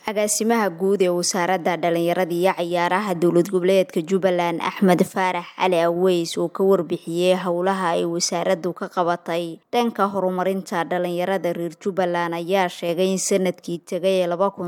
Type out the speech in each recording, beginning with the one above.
agaasimaha guud ee wasaaradda dhalinyarada iyo ciyaaraha dowlad goboleedka Jubbaland Axmed Faarax Cali Aweys oo ka warbixiyay howlaha ay wasaaraddu ka qabatay dhanka horumarinta dhalinyarada reer Jubbaland ayaa sheegay in sanadkii tagay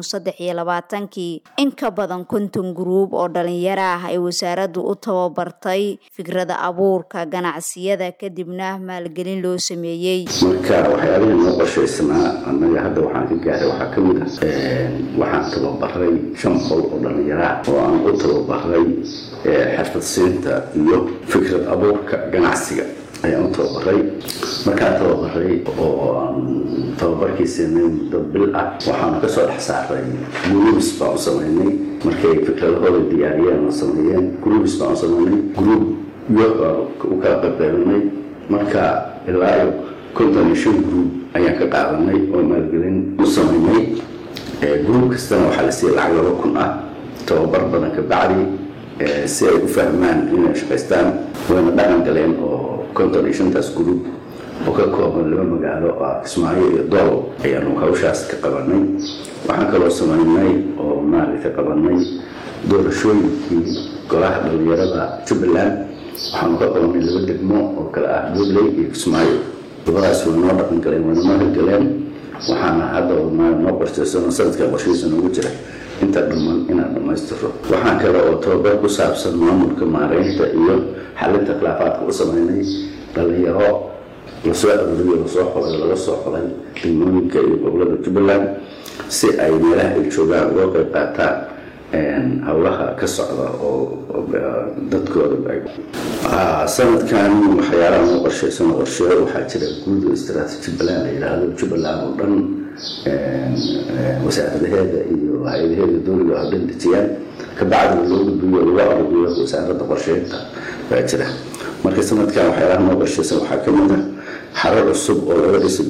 2023 in ka badan 50 group oo dhalinyaro ah ay wasaaraddu u tababartay fikrada abuurka ganacsiyada kadibna maalgelin loo sameeyay. marka waxyaalaha noo qorshaysnaa anaga hadda waxaan ka gaaray waxa kamid ah waxaan tababaray 5 qol oo dhalinyaro ah oo aan u tababaray xirfadsiinta iyo fikrad abuurka ganacsiga ayaan u tababaray. markaan tababaray oo aan tababarkiisana muddo bil ah waxaan ka soo dhex saaray groups baan u sameynay markay fikradahooda diyaariyeen oo sameeyeen groups baan u sameynay group u kala qaybqaybinay marka ilaa 55 group ayaan ka qaadanay oo maalgelin u sameynay. group kastana waxaa la siiyay lacag 2,000 ah tababar badan ka bacdi si ay u fahmaan inay shaqaystaan wayna dhaqan galeen oo 55 group oo ka kooban 2 magaalo oo Kismaayo iyo Doolo ayaanu hawshaas ka qabanay. waxaan kaloo sameynay oo maaragtay qabanay doorashooyinkii golaha dhalinyarada Jubbaland waxaan ka qabanay 2 degmo oo kala ah Dooley iyo Kismaayo. labadaas way noo dhaqan galeen wayna noo galeen waxaana hadda noo qorshaysan sanadka qorshihiisa ugu jira inta dhammaan inaan dhamaystiro. waxaan kale oo tababar ku saabsan maamulka maareynta iyo xalinta khilaafaadka u sameynay dhalinyaro la soo aruuriyo laga soo xulay degmooyinka iyo gobolada Jubbaland si ay meelaha ay joogaan uga qayb qaataan hawlaha ka socda oo dadkooda sanadkan waxyaalaha noo qorshaysan waxaa jira guud istiraatiiji Jubbaland la yiraahdo Jubbaland oo dhan wasaaradaheeda iyo hay'adaheeda dowladda oo dhan dejiyaan ka bacdi loo gudbiyo lagu aruuriyo wasaaradda qorsheynta baa jira. marka sanadkan waxyaalaha noo qorshaysan waxaa ka mid ah xarun cusub oo laga dhisi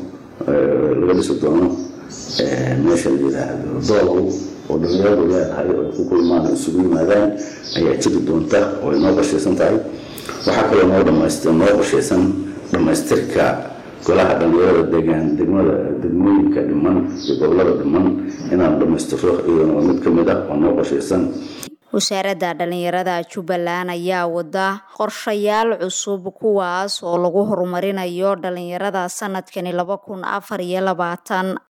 doono meesha la yiraahdo Doolo oo dhalinyaradu leedahay oo ku kulmaan isugu yimaadaan ayaa jiri doonta oo noo qorshaysan tahay. waxaa kaloo noo qorshaysan dhamaystirka golaha dhalinyarada degmooyinka dhiman iyo gobolada dhiman inaan dhamaystiro iyadoo mid ka mid ah oo noo qorshaysan. wasaaradda dhalinyarada Jubbaland ayaa wada qorshayaal cusub kuwaas oo lagu horumarinayo dhalinyarada sanadkan 2024